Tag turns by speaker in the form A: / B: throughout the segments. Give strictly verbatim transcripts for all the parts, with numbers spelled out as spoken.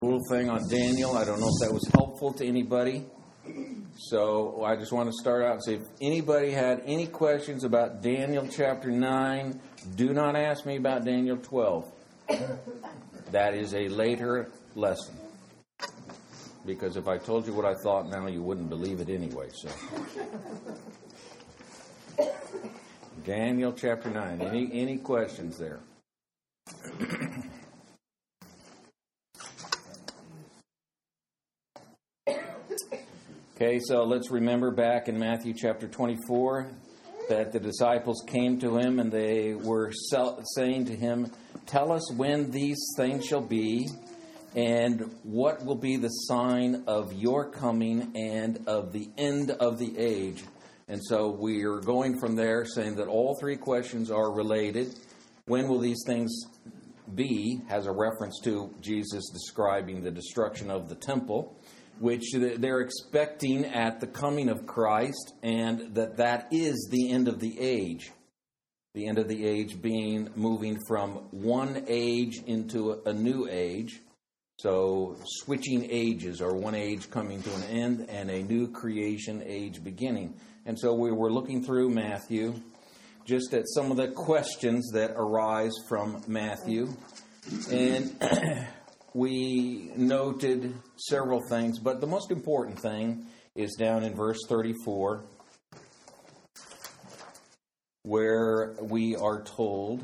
A: Little thing on Daniel. I don't know if that was helpful to anybody. So I just want to start out and say, if anybody had any questions about Daniel chapter nine, do not ask me about Daniel twelve. That is a later lesson. Because if I told you what I thought now, you wouldn't believe it anyway. So, Daniel chapter nine. Any any questions there? Okay, so let's remember back in Matthew chapter twenty-four that the disciples came to him and they were saying to him, "Tell us when these things shall be, and what will be the sign of your coming and of the end of the age." And so we are going from there saying that all three questions are related. When will these things be has a reference to Jesus describing the destruction of the temple, which they're expecting at the coming of Christ, and that that is the end of the age. The end of the age being moving from one age into a new age. So switching ages, or one age coming to an end and a new creation age beginning. And so we were looking through Matthew, just at some of the questions that arise from Matthew. And we noted several things, but the most important thing is down in verse thirty-four, where we are told,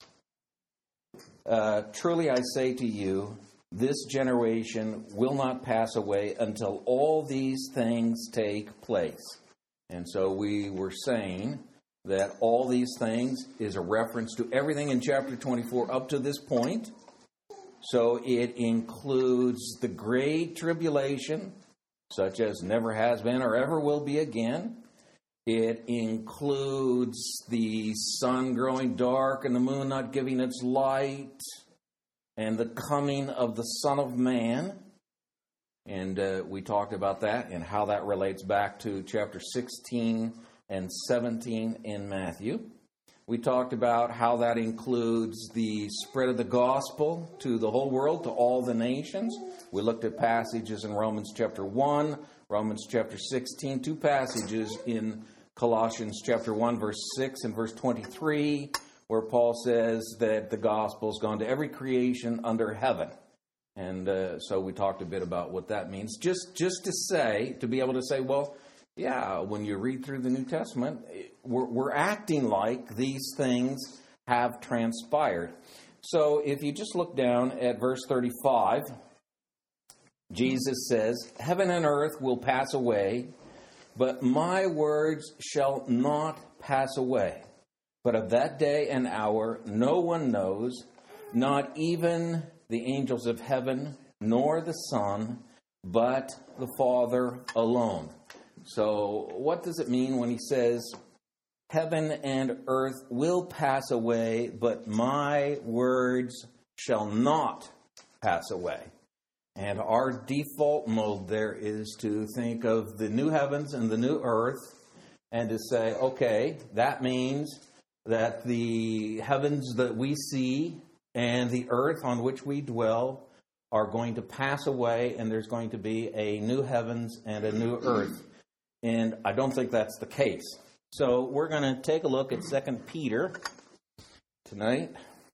A: uh, "Truly I say to you, this generation will not pass away until all these things take place." And so we were saying that all these things is a reference to everything in chapter twenty-four up to this point. So it includes the great tribulation, such as never has been or ever will be again. It includes the sun growing dark and the moon not giving its light, and the coming of the Son of Man. And uh, we talked about that and how that relates back to chapter sixteen and seventeen in Matthew. We talked about how that includes the spread of the gospel to the whole world, to all the nations. We looked at passages in Romans chapter one, Romans chapter sixteen, two passages in Colossians chapter one, verse six and verse twenty-three, where Paul says that the gospel's gone to every creation under heaven. And uh, so we talked a bit about what that means. Just, just to say, to be able to say, well, yeah, when you read through the New Testament, we're, we're acting like these things have transpired. So if you just look down at verse thirty-five, Jesus says, "Heaven and earth will pass away, but my words shall not pass away. But of that day and hour no one knows, not even the angels of heaven, nor the Son, but the Father alone." So what does it mean when he says, "Heaven and earth will pass away, but my words shall not pass away"? And our default mode there is to think of the new heavens and the new earth and to say, okay, that means that the heavens that we see and the earth on which we dwell are going to pass away, and there's going to be a new heavens and a new earth. And I don't think that's the case. So we're going to take a look at Second Peter tonight.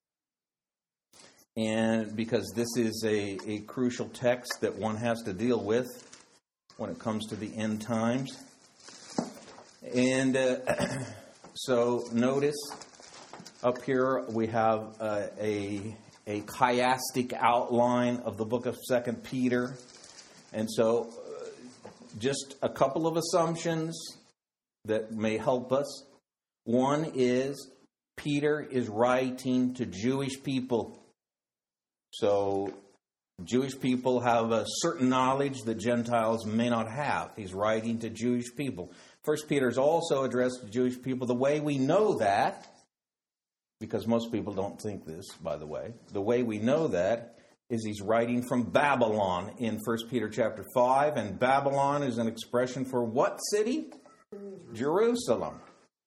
A: And because this is a, a crucial text that one has to deal with when it comes to the end times. And uh, so notice up here we have uh, a, a chiastic outline of the book of Second Peter. And so just a couple of assumptions that may help us. One is Peter is writing to Jewish people. So Jewish people have a certain knowledge that Gentiles may not have. He's writing to Jewish people. First Peter is also addressed to Jewish people. The way we know that, because most people don't think this, by the way, the way we know that is he's writing from Babylon in First Peter chapter five, and Babylon is an expression for what city? Jerusalem.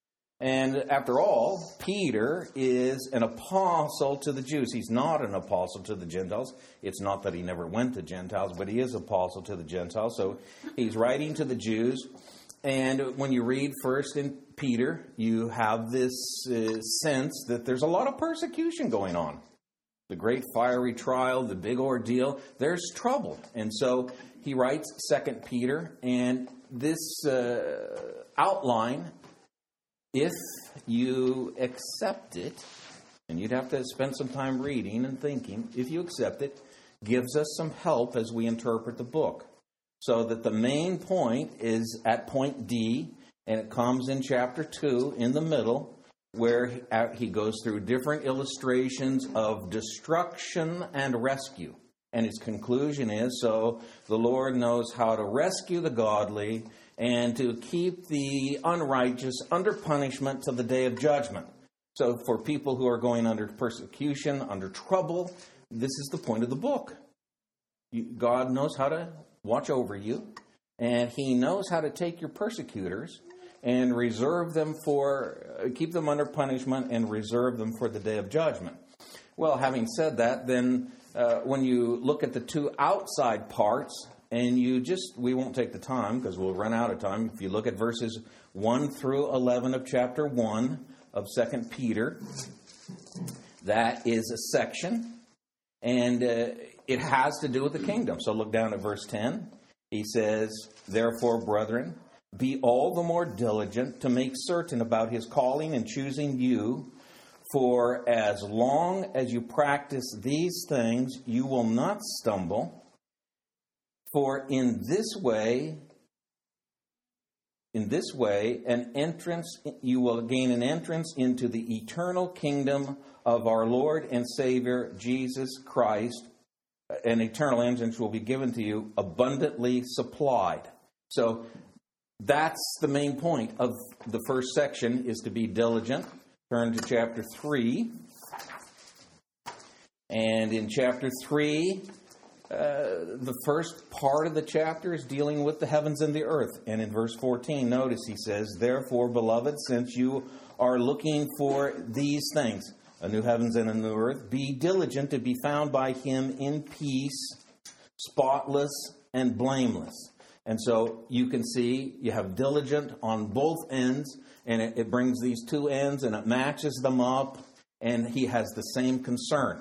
A: And after all, Peter is an apostle to the Jews. He's not an apostle to the Gentiles. It's not that he never went to Gentiles, but he is apostle to the Gentiles. So he's writing to the Jews. And when you read first in Peter, you have this uh, sense that there's a lot of persecution going on. The great fiery trial, the big ordeal, there's trouble. And so he writes Second Peter, and this uh, outline, if you accept it, and you'd have to spend some time reading and thinking, if you accept it, gives us some help as we interpret the book. So that the main point is at point D, and it comes in chapter two in the middle, where he goes through different illustrations of destruction and rescue. And his conclusion is, so the Lord knows how to rescue the godly and to keep the unrighteous under punishment till the day of judgment. So for people who are going under persecution, under trouble, this is the point of the book. God knows how to watch over you, and he knows how to take your persecutors and reserve them for, uh, keep them under punishment and reserve them for the day of judgment. Well, having said that, then uh, when you look at the two outside parts, and you just, we won't take the time because we'll run out of time. If you look at verses one through eleven of chapter one of Second Peter, that is a section, and uh, it has to do with the kingdom. So look down at verse ten. He says, therefore, brethren, be all the more diligent to make certain about his calling and choosing you. For as long as you practice these things, you will not stumble. For in this way, in this way, an entrance, you will gain an entrance into the eternal kingdom of our Lord and Savior, Jesus Christ. An eternal entrance will be given to you, abundantly supplied. So that's the main point of the first section, is to be diligent. Turn to chapter three. And in chapter three, uh, the first part of the chapter is dealing with the heavens and the earth. And in verse fourteen, notice he says, therefore, beloved, since you are looking for these things, a new heavens and a new earth, be diligent to be found by him in peace, spotless and blameless. And so you can see you have diligent on both ends, and it, it brings these two ends and it matches them up, and he has the same concern.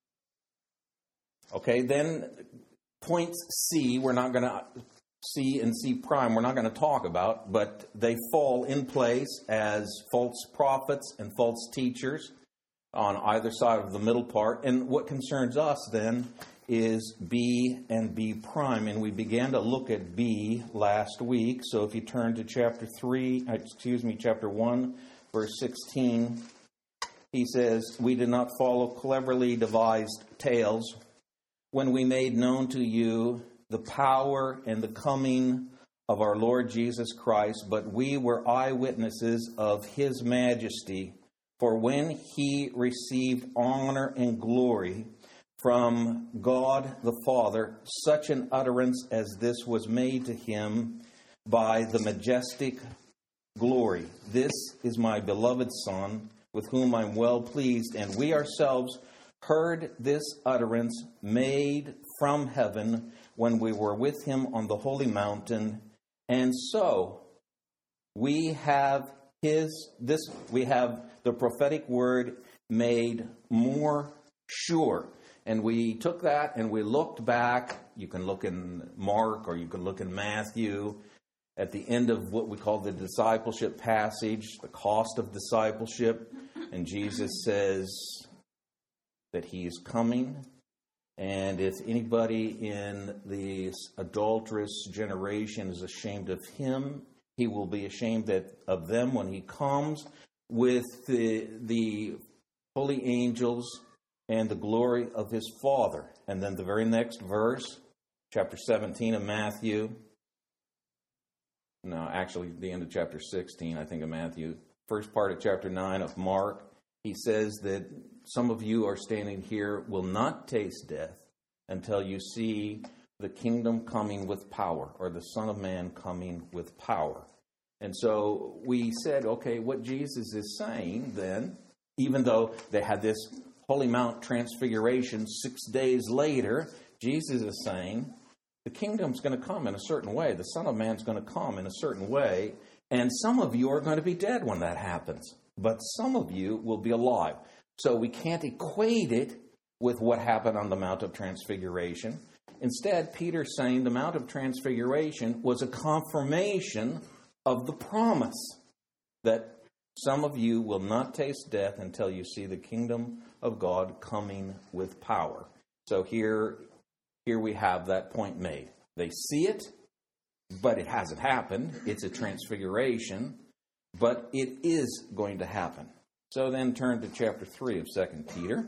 A: Okay, then points C, we're not going to, C and C prime, we're not going to talk about, but they fall in place as false prophets and false teachers on either side of the middle part. And what concerns us then is B and B prime. And we began to look at B last week. So if you turn to chapter three, excuse me, chapter one, verse sixteen, he says, we did not follow cleverly devised tales when we made known to you the power and the coming of our Lord Jesus Christ, but we were eyewitnesses of his majesty. For when he received honor and glory from God the Father, such an utterance as this was made to him by the majestic glory. This is my beloved Son, with whom I'm well pleased, and we ourselves heard this utterance made from heaven when we were with him on the holy mountain, and so we have his this we have the prophetic word made more sure. And we took that and we looked back. You can look in Mark or you can look in Matthew at the end of what we call the discipleship passage, the cost of discipleship. And Jesus says that he is coming. And if anybody in this adulterous generation is ashamed of him, he will be ashamed that, of them when he comes with the, the holy angels and the glory of his Father. And then the very next verse, chapter seventeen of Matthew. No, actually the end of chapter sixteen, I think, of Matthew. First part of chapter nine of Mark. He says that some of you are standing here will not taste death until you see the kingdom coming with power, or the Son of Man coming with power. And so we said, okay, what Jesus is saying then, even though they had this Holy Mount Transfiguration six days later, Jesus is saying the kingdom's going to come in a certain way. The Son of Man's going to come in a certain way. And some of you are going to be dead when that happens. But some of you will be alive. So we can't equate it with what happened on the Mount of Transfiguration. Instead, Peter's saying the Mount of Transfiguration was a confirmation of the promise that some of you will not taste death until you see the kingdom of God coming with power. So here, here we have that point made. They see it, but it hasn't happened. It's a transfiguration, but it is going to happen. So then turn to chapter three of Second Peter.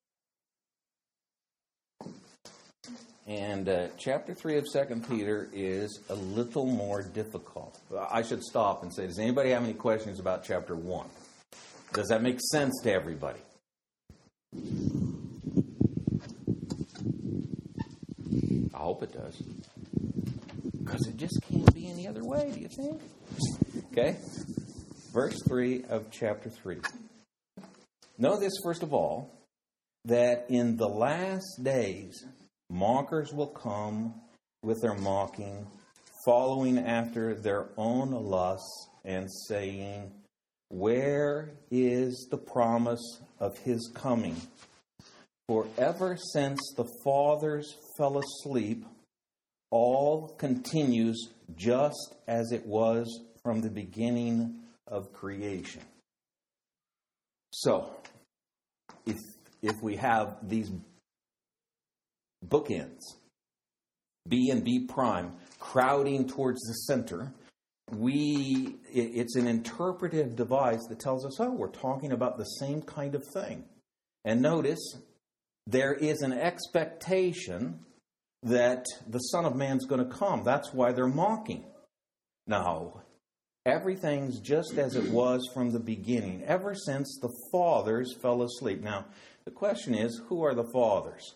A: And uh, chapter three of Second Peter is a little more difficult. I should stop and say, does anybody have any questions about chapter one? Does that make sense to everybody? I hope it does. Because it just can't be any other way, do you think? Okay. Verse three of chapter three. Know this, first of all, that in the last days mockers will come with their mocking, following after their own lusts, and saying, where is the promise of his coming? For ever since the fathers fell asleep, all continues just as it was from the beginning of creation. So, if if we have these bookends, B and B prime, crowding towards the center, we it, it's an interpretive device that tells us, oh, we're talking about the same kind of thing. And notice, there is an expectation that the Son of Man's going to come. That's why they're mocking. Now, everything's just as it was from the beginning, ever since the fathers fell asleep. Now, the question is, who are the fathers?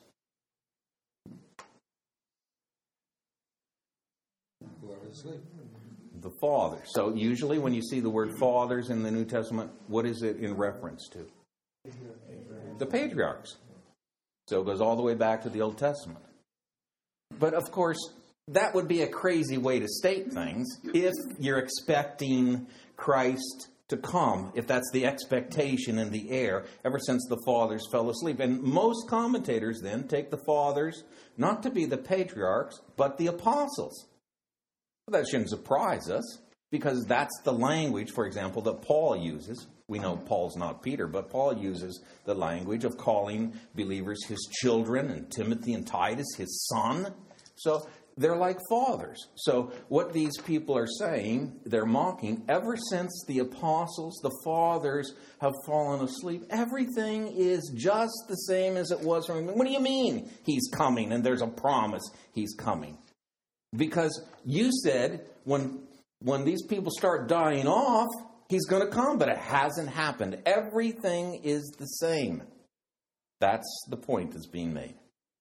A: The fathers. So usually when you see the word fathers in the New Testament, what is it in reference to? The patriarchs. So it goes all the way back to the Old Testament. But of course, that would be a crazy way to state things if you're expecting Christ to come, if that's the expectation in the air, ever since the fathers fell asleep. And most commentators then take the fathers not to be the patriarchs, but the apostles. Well, that shouldn't surprise us, because that's the language, for example, that Paul uses. We know Paul's not Peter, but Paul uses the language of calling believers his children, and Timothy and Titus his son. So they're like fathers. So what these people are saying, they're mocking, ever since the apostles, the fathers, have fallen asleep, everything is just the same as it was from... What do you mean he's coming and there's a promise he's coming? Because you said when when these people start dying off, he's going to come, but it hasn't happened. Everything is the same. That's the point that's being made.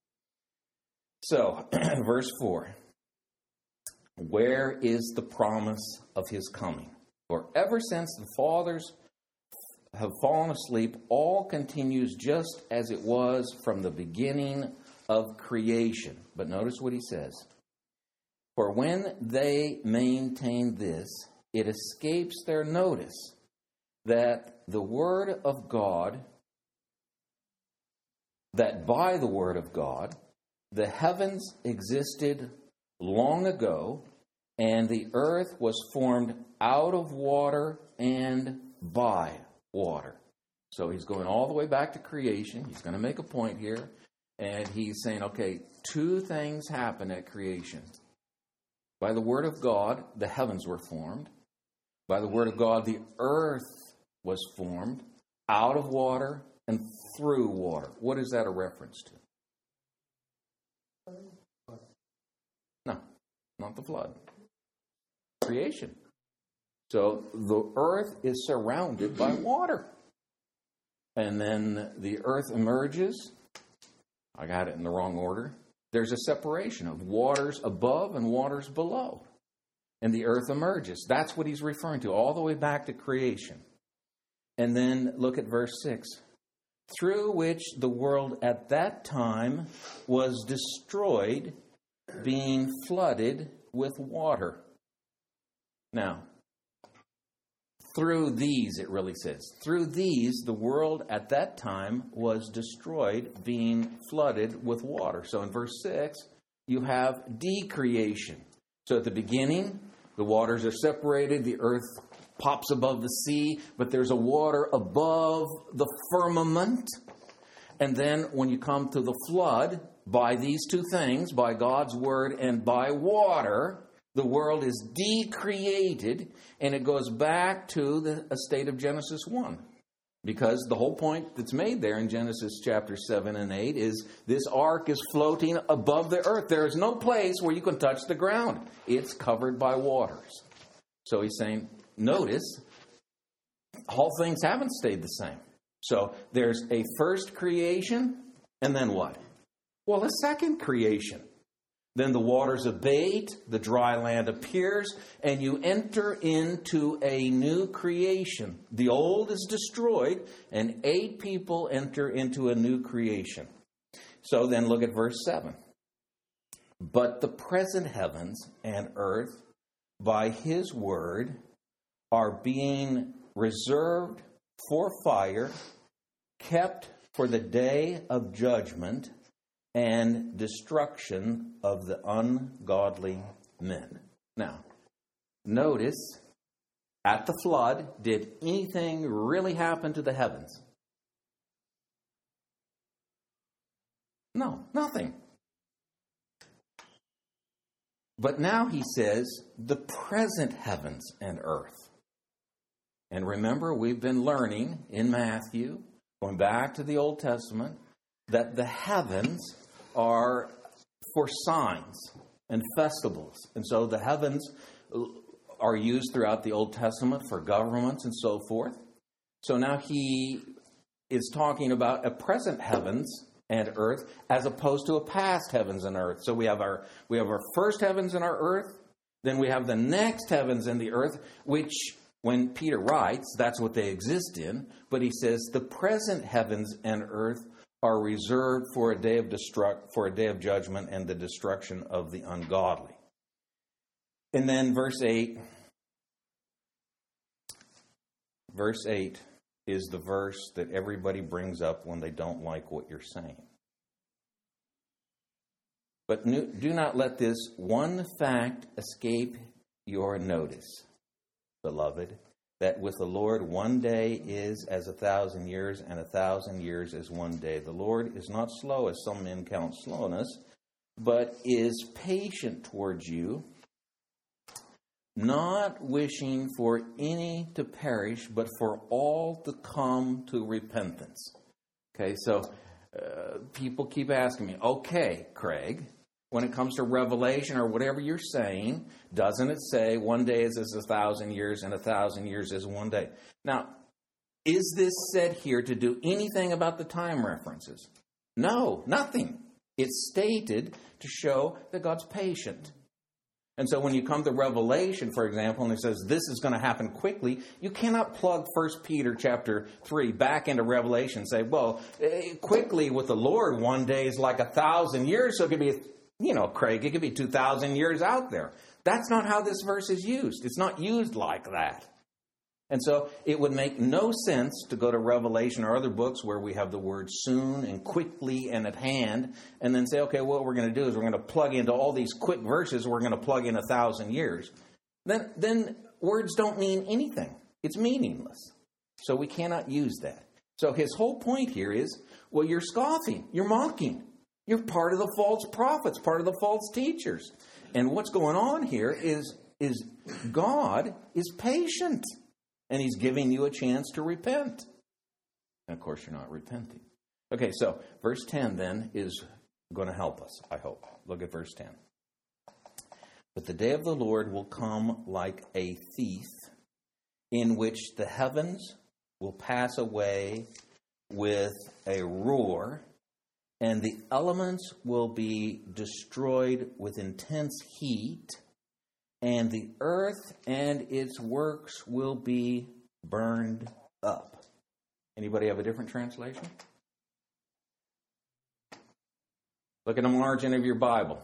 A: So, verse four. Where is the promise of his coming? For ever since the fathers have fallen asleep, all continues just as it was from the beginning of creation. But notice what he says. For when they maintain this, it escapes their notice that the word of God, that by the word of God, the heavens existed long ago, and the earth was formed out of water and by water. So he's going all the way back to creation. He's going to make a point here. And he's saying, okay, two things happen at creation. By the word of God, the heavens were formed. By the word of God, the earth was formed out of water and through water. What is that a reference to? No, not the flood. Creation. So the earth is surrounded by water. And then the earth emerges. I got it in the wrong order. There's a separation of waters above and waters below. and the earth emerges. That's what he's referring to, all the way back to creation. And then look at verse six. Through which the world at that time was destroyed, being flooded with water. Now, through these, it really says, through these, the world at that time was destroyed, being flooded with water. So in verse six, you have decreation. So at the beginning, the waters are separated, the earth pops above the sea, but there's a water above the firmament. And then when you come to the flood, by these two things, by God's word and by water, the world is decreated, and it goes back to the a state of Genesis one. Because the whole point that's made there in Genesis chapter seven and eight is this ark is floating above the earth. There is no place where you can touch the ground. It's covered by waters. So he's saying, notice, all things haven't stayed the same. So there's a first creation, and then what? Well, a second creation. Then the waters abate, the dry land appears, and you enter into a new creation. The old is destroyed, and eight people enter into a new creation. So then look at verse seven. But the present heavens and earth, by his word, are being reserved for fire, kept for the day of judgment and destruction of the ungodly men. Now, notice, at the flood, did anything really happen to the heavens? No, nothing. But now he says, the present heavens and earth. And remember, we've been learning in Matthew, going back to the Old Testament, that the heavens are for signs and festivals. And so the heavens are used throughout the Old Testament for governments and so forth. So now he is talking about a present heavens and earth as opposed to a past heavens and earth. So we have our we have our first heavens and our earth, then we have the next heavens and the earth, which when Peter writes, that's what they exist in. But he says the present heavens and earth are reserved for a day of destruct, for a day of judgment and the destruction of the ungodly. And then verse eight, verse eight is the verse that everybody brings up when they don't like what you're saying. But do not let this one fact escape your notice, beloved, that with the Lord one day is as a thousand years, and a thousand years as one day. The Lord is not slow, as some men count slowness, but is patient towards you, not wishing for any to perish, but for all to come to repentance. Okay, so uh, people keep asking me, okay, Craig, when it comes to Revelation or whatever you're saying, doesn't it say one day is as a thousand years and a thousand years is one day? Now, is this said here to do anything about the time references? No, nothing. It's stated to show that God's patient. And so when you come to Revelation, for example, and it says this is going to happen quickly, you cannot plug First Peter chapter three back into Revelation and say, well, quickly with the Lord one day is like a thousand years, so it could be, you know, Craig, it could be two thousand years out there. That's not how this verse is used. It's not used like that. And so it would make no sense to go to Revelation or other books where we have the word soon and quickly and at hand, and then say, okay, what we're going to do is we're going to plug into all these quick verses, we're going to plug in a thousand years. Then, then words don't mean anything. It's meaningless. So we cannot use that. So his whole point here is, well, you're scoffing, you're mocking. You're part of the false prophets, part of the false teachers. And what's going on here is, is God is patient. And he's giving you a chance to repent. And of course, you're not repenting. Okay, so verse ten then is going to help us, I hope. Look at verse ten. But the day of the Lord will come like a thief, in which the heavens will pass away with a roar, and the elements will be destroyed with intense heat, and the earth and its works will be burned up. Anybody have a different translation? Look at the margin of your Bible.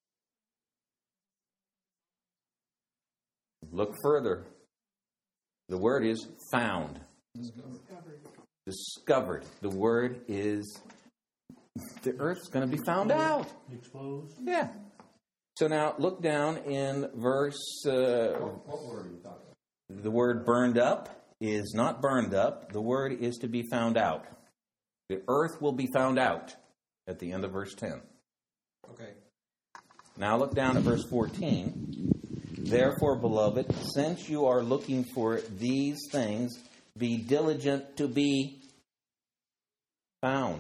A: Look further. The word is found. Discovered. Discovered. The word is, the earth's going to be found out.
B: Exposed?
A: Yeah. So now look down in verse... Uh,
C: what word are you talking about?
A: The word burned up is not burned up. The word is to be found out. The earth will be found out at the end of verse ten.
C: Okay.
A: Now look down at verse fourteen. Therefore, beloved, since you are looking for these things, be diligent to be found.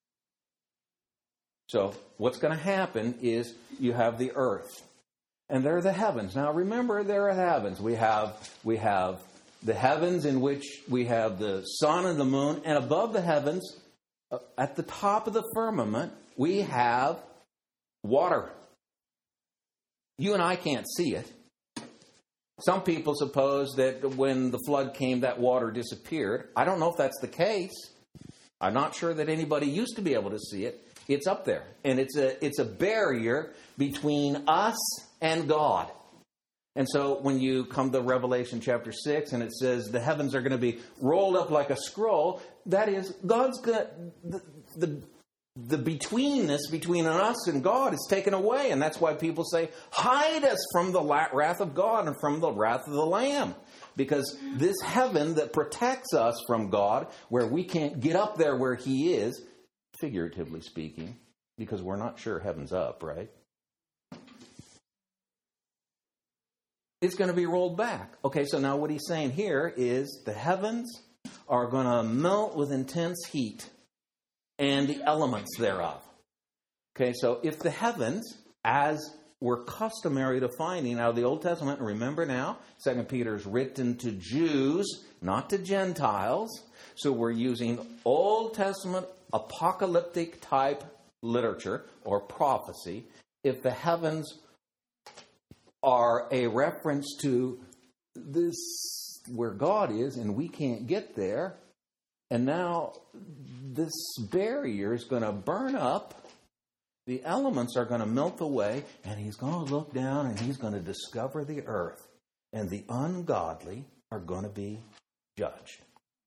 A: So what's going to happen is you have the earth, and there are the heavens. Now remember, there are heavens. We have we have the heavens in which we have the sun and the moon, and above the heavens, uh, at the top of the firmament, we have water. You and I can't see it. Some people suppose that when the flood came, that water disappeared. I don't know if that's the case. I'm not sure that anybody used to be able to see it. It's up there. And it's a it's a barrier between us and God. And so when you come to Revelation chapter six and it says the heavens are going to be rolled up like a scroll, that is, God's going to, the, the, the betweenness between us and God is taken away. And that's why people say, hide us from the wrath of God and from the wrath of the Lamb. Because this heaven that protects us from God, where we can't get up there where He is, figuratively speaking, because we're not sure heaven's up, right? It's going to be rolled back. Okay, so now what he's saying here is the heavens are going to melt with intense heat and the elements thereof. Okay, so if the heavens, as we're customary to finding out of the Old Testament, and remember now, Second Peter is written to Jews, not to Gentiles, so we're using Old Testament apocalyptic type literature or prophecy. If the heavens are a reference to this, where God is, and we can't get there, and now this barrier is going to burn up, the elements are going to melt away, and He's going to look down and He's going to discover the earth, and the ungodly are going to be judged.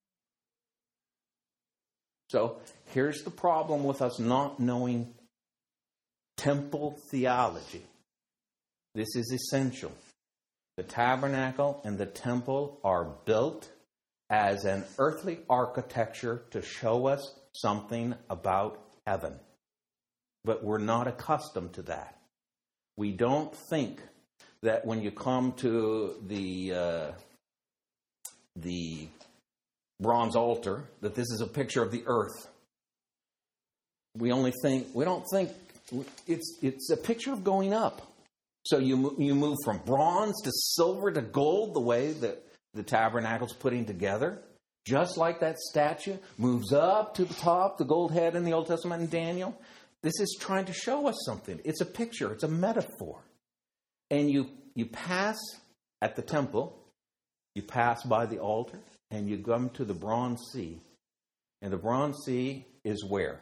A: So here's the problem with us not knowing temple theology. This is essential. The tabernacle and the temple are built as an earthly architecture to show us something about heaven. But we're not accustomed to that. We don't think that when you come to the uh, the bronze altar, that this is a picture of the earth. We only think, we don't think, it's it's a picture of going up. So you you move from bronze to silver to gold, the way that the tabernacle's putting together. Just like that statue moves up to the top, the gold head in the Old Testament in Daniel. This is trying to show us something. It's a picture. It's a metaphor. And you you pass at the temple, you pass by the altar, and you come to the bronze sea. And the bronze sea is where?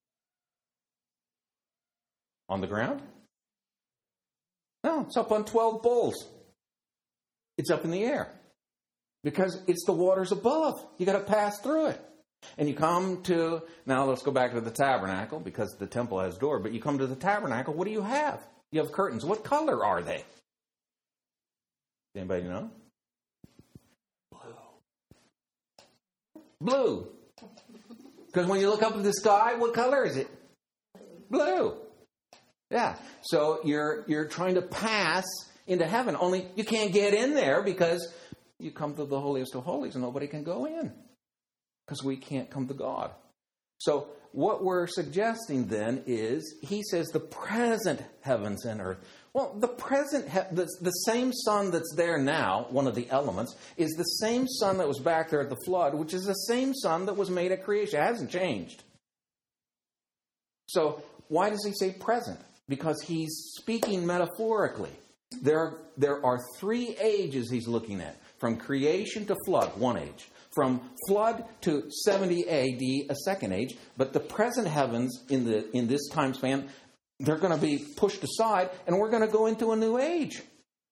A: On the ground? No, it's up on twelve bulls. It's up in the air. Because it's the waters above. You got to pass through it. And you come to, now let's go back to the tabernacle, because the temple has a door, but you come to the tabernacle, what do you have? You have curtains. What color are they? Anybody know? Blue. Blue. Because when you look up at the sky, what color is it? Blue. Yeah. So you're you're trying to pass into heaven. Only you can't get in there because you come to the holiest of holies and nobody can go in. Because we can't come to God. So what we're suggesting then is, he says the present heavens and earth. Well, the present, he- the, the same sun that's there now, one of the elements, is the same sun that was back there at the flood, which is the same sun that was made at creation. It hasn't changed. So why does he say present? Because he's speaking metaphorically. There, there are three ages he's looking at. From creation to flood, one age. From flood to seventy A D, a second age. But the present heavens in the in this time span, they're going to be pushed aside, and we're going to go into a new age.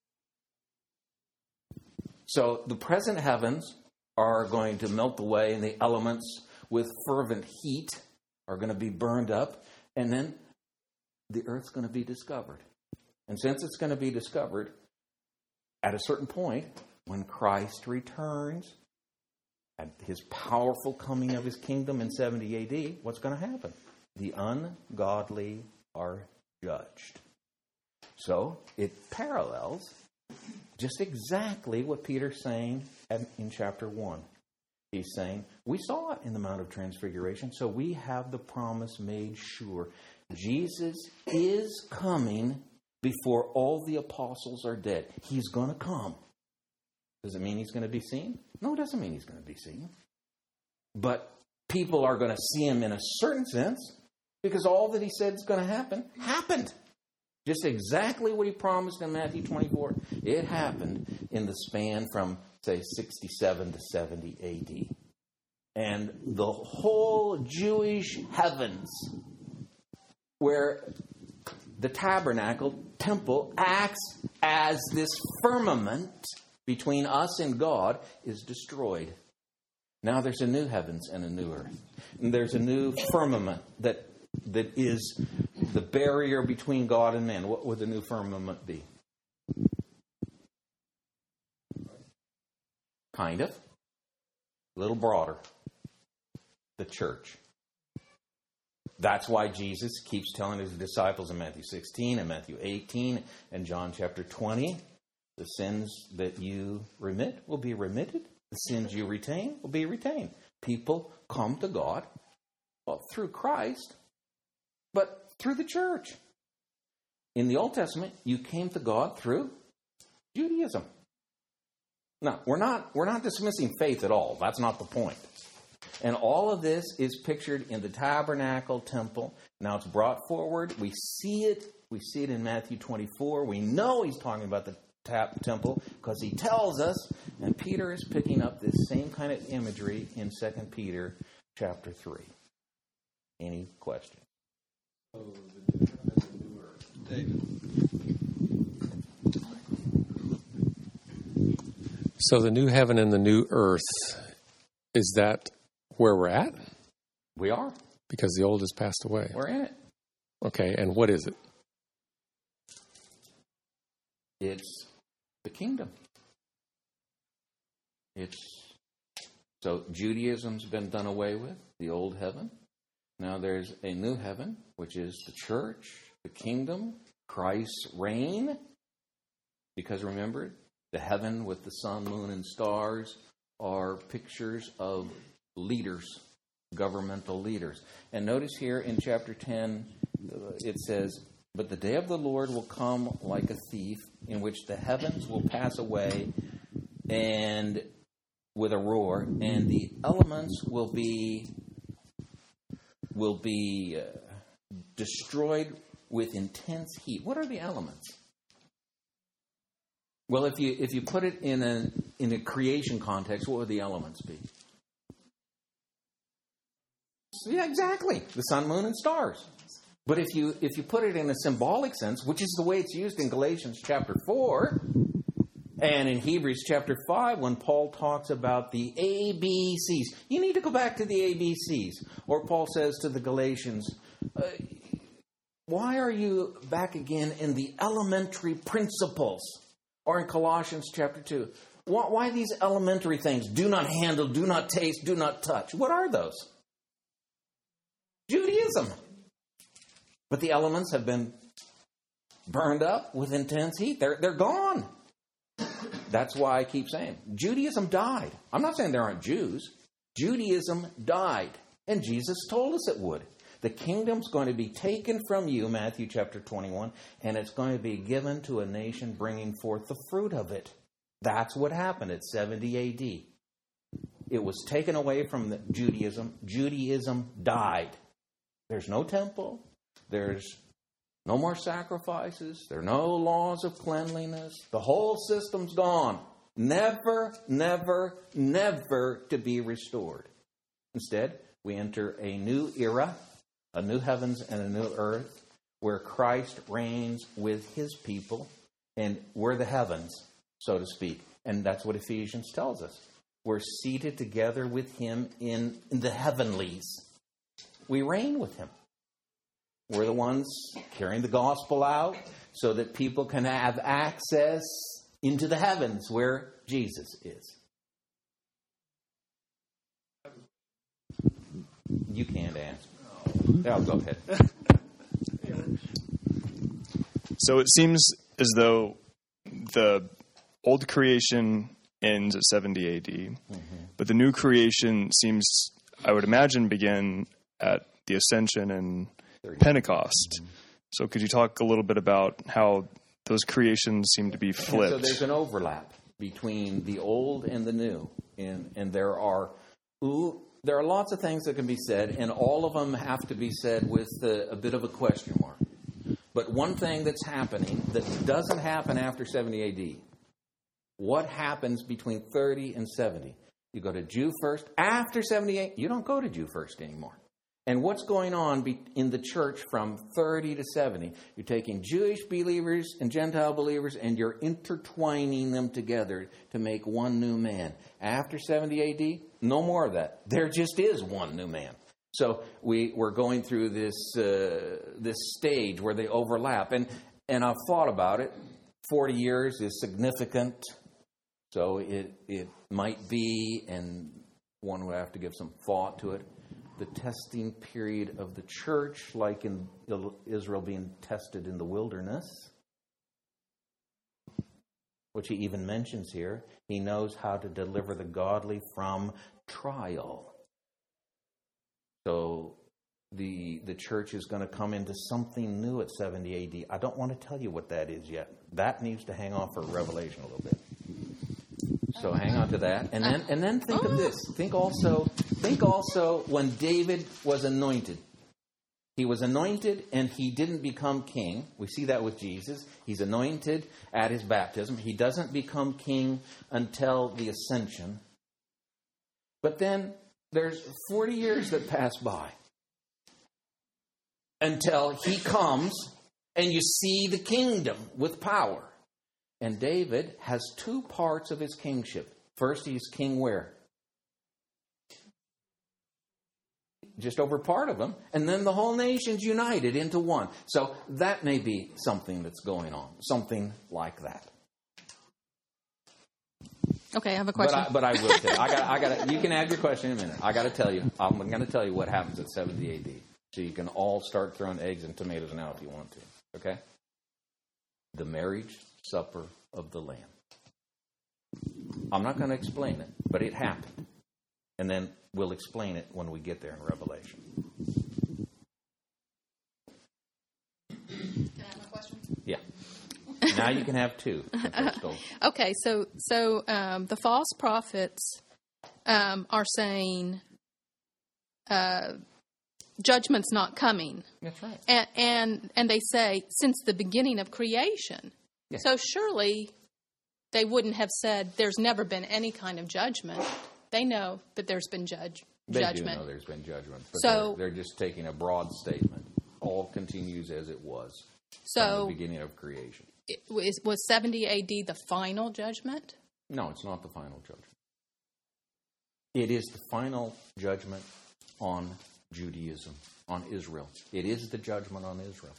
A: So the present heavens are going to melt away, and the elements with fervent heat are going to be burned up, and then the earth's going to be discovered. And since it's going to be discovered, at a certain point, when Christ returns, at his powerful coming of his kingdom in seventy A D, what's going to happen? The ungodly are judged. So it parallels just exactly what Peter's saying in chapter one. He's saying, we saw it in the Mount of Transfiguration, so we have the promise made sure. Jesus is coming before all the apostles are dead. He's going to come. Does it mean he's going to be seen? No, it doesn't mean he's going to be seen. But people are going to see him in a certain sense because all that he said is going to happen, happened. Just exactly what he promised in Matthew twenty-four. It happened in the span from, say, sixty-seven to seventy A D. And the whole Jewish heavens, where the tabernacle, temple, acts as this firmament between us and God, is destroyed. Now there's a new heavens and a new earth. And there's a new firmament that that is the barrier between God and man. What would the new firmament be? Kind of. A little broader. The church. That's why Jesus keeps telling his disciples in Matthew sixteen and Matthew eighteen and John chapter twenty, the sins that you remit will be remitted. The sins you retain will be retained. People come to God, well, through Christ, but through the church. In the Old Testament, you came to God through Judaism. Now, we're not, we're not dismissing faith at all. That's not the point. And all of this is pictured in the tabernacle temple. Now it's brought forward. We see it. We see it in Matthew twenty-four. We know he's talking about the tap temple because he tells us. And Peter is picking up this same kind of imagery in Second Peter chapter three. Any questions?
C: Oh, the new heaven and the new earth. David.
B: So the new heaven and the new earth, is that where we're at?
A: We are.
B: Because the old has passed away.
A: We're in it.
B: Okay, and what is it?
A: It's the kingdom. It's so Judaism's been done away with, the old heaven. Now there's a new heaven, which is the church, the kingdom, Christ's reign. Because remember, the heaven with the sun, moon, and stars are pictures of leaders, governmental leaders. And notice here in chapter ten, it says, but the day of the Lord will come like a thief, in which the heavens will pass away and with a roar, and the elements will be will be uh, destroyed with intense heat. What are the elements? Well, if you if you put it in a in a creation context, what would the elements be? Yeah, exactly. The sun, moon, and stars. But if you if you put it in a symbolic sense, which is the way it's used in Galatians chapter four and in Hebrews chapter five, when Paul talks about the A B Cs, you need to go back to the A B Cs. Or Paul says to the Galatians, uh, why are you back again in the elementary principles? Or in Colossians chapter two, why, why these elementary things? Do not handle, do not taste, do not touch. What are those? Judaism. But the elements have been burned up with intense heat. They're, they're gone. That's why I keep saying, Judaism died. I'm not saying there aren't Jews. Judaism died. And Jesus told us it would. The kingdom's going to be taken from you, Matthew chapter twenty-one, and it's going to be given to a nation bringing forth the fruit of it. That's what happened at seventy A D. It was taken away from the Judaism. Judaism died. There's no temple. There's No more sacrifices. There are no laws of cleanliness. The whole system's gone. Never, never, never to be restored. Instead, we enter a new era, a new heavens and a new earth, where Christ reigns with his people, and we're the heavens, so to speak. And that's what Ephesians tells us. We're seated together with him in, in the heavenlies. We reign with him. We're the ones carrying the gospel out so that people can have access into the heavens where Jesus is. You can't answer. Oh, go ahead.
D: So it seems as though the old creation ends at seventy A D, mm-hmm. but the new creation seems, I would imagine, begin at the Ascension and Pentecost. Mm-hmm. So could you talk a little bit about how those creations seem to be flipped?
A: So there's an overlap between the old and the new, and and there are ooh, there are lots of things that can be said, and all of them have to be said with a, a bit of a question mark. But one thing that's happening that doesn't happen after seventy A D, what happens between thirty and seventy? You go to Jew first. After seventy-eight, you don't go to Jew first anymore. And what's going on be- in the church from thirty to seventy? You're taking Jewish believers and Gentile believers and you're intertwining them together to make one new man. After seventy A D, no more of that. There just is one new man. So we, we're going through this uh, this stage where they overlap. And, and I've thought about it. forty years is significant. So it it might be, and one would have to give some thought to it, the testing period of the church, like in Israel being tested in the wilderness, which he even mentions here. He knows how to deliver the godly from trial. So the the church is going to come into something new at seventy A D. I don't want to tell you what that is yet. That needs to hang off for Revelation a little bit. So hang on to that, and then and then think of this. Think also, think also when David was anointed. He was anointed, and he didn't become king. We see that with Jesus. He's anointed at his baptism. He doesn't become king until the ascension. But then there's forty years that pass by until he comes, and you see the kingdom with power. And David has two parts of his kingship. First, he's king where? Just over part of him. And then the whole nation's united into one. So that may be something that's going on. Something like that.
E: Okay, I have a question.
A: But I, but I will tell you. I got, I got. You can add your question in a minute. I got to tell you. I'm going to tell you what happens at seventy A D. So you can all start throwing eggs and tomatoes now if you want to. Okay? The marriage supper of the Lamb. I'm not going to explain it, but it happened. And then we'll explain it when we get there in Revelation.
E: Can I have a question?
A: Yeah. Now you can have two.
E: Okay, so so um, the false prophets um, are saying uh, judgment's not coming.
A: That's right.
E: And, and and they say since the beginning of creation. Yes. So surely they wouldn't have said there's never been any kind of judgment. They know that there's been judge
A: they
E: judgment.
A: They do know there's been judgment. But
E: so
A: they're, they're just taking a broad statement. All continues as it was
E: so,
A: from the beginning of creation.
E: It was, was seventy A D the final judgment?
A: No, it's not the final judgment. It is the final judgment on Judaism, on Israel. It is the judgment on Israel.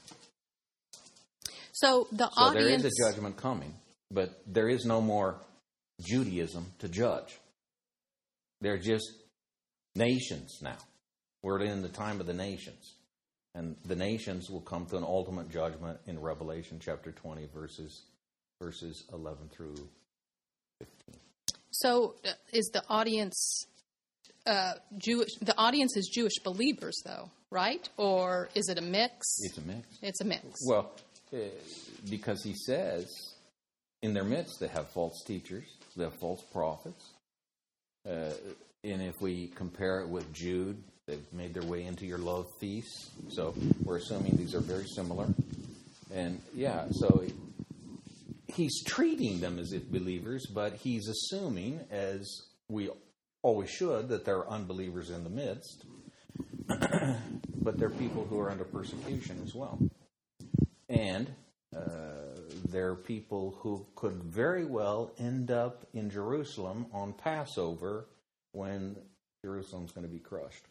E: So the
A: so
E: audience...
A: there is a judgment coming, but there is no more Judaism to judge. They're just nations now. We're in the time of the nations. And the nations will come to an ultimate judgment in Revelation chapter twenty, verses verses eleven through fifteen.
E: So uh, is the audience uh, Jewish? The audience is Jewish believers, though, right? Or is it a mix?
A: It's a mix.
E: It's a mix.
A: Well, uh, because he says in their midst they have false teachers, they have false prophets. Uh, and if we compare it with Jude, they've made their way into your love feasts. So we're assuming these are very similar. And yeah, so he's treating them as if believers, but he's assuming, as we always should, that there are unbelievers in the midst. But they're people who are under persecution as well. And uh, they're people who could very well end up in Jerusalem on Passover when Jerusalem's going to be crushed,